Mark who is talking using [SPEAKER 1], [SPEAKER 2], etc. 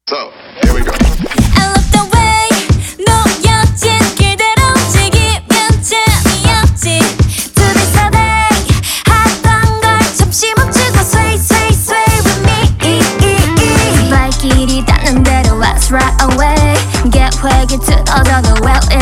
[SPEAKER 1] So, here we go.
[SPEAKER 2] I love the way 놓여진 길대로 움직이면 재미없지 둘이서 하던 걸 잠시 멈추고 sway sway sway with me 발길이 닿는 대로 let's right away 계획이 틀어져도 well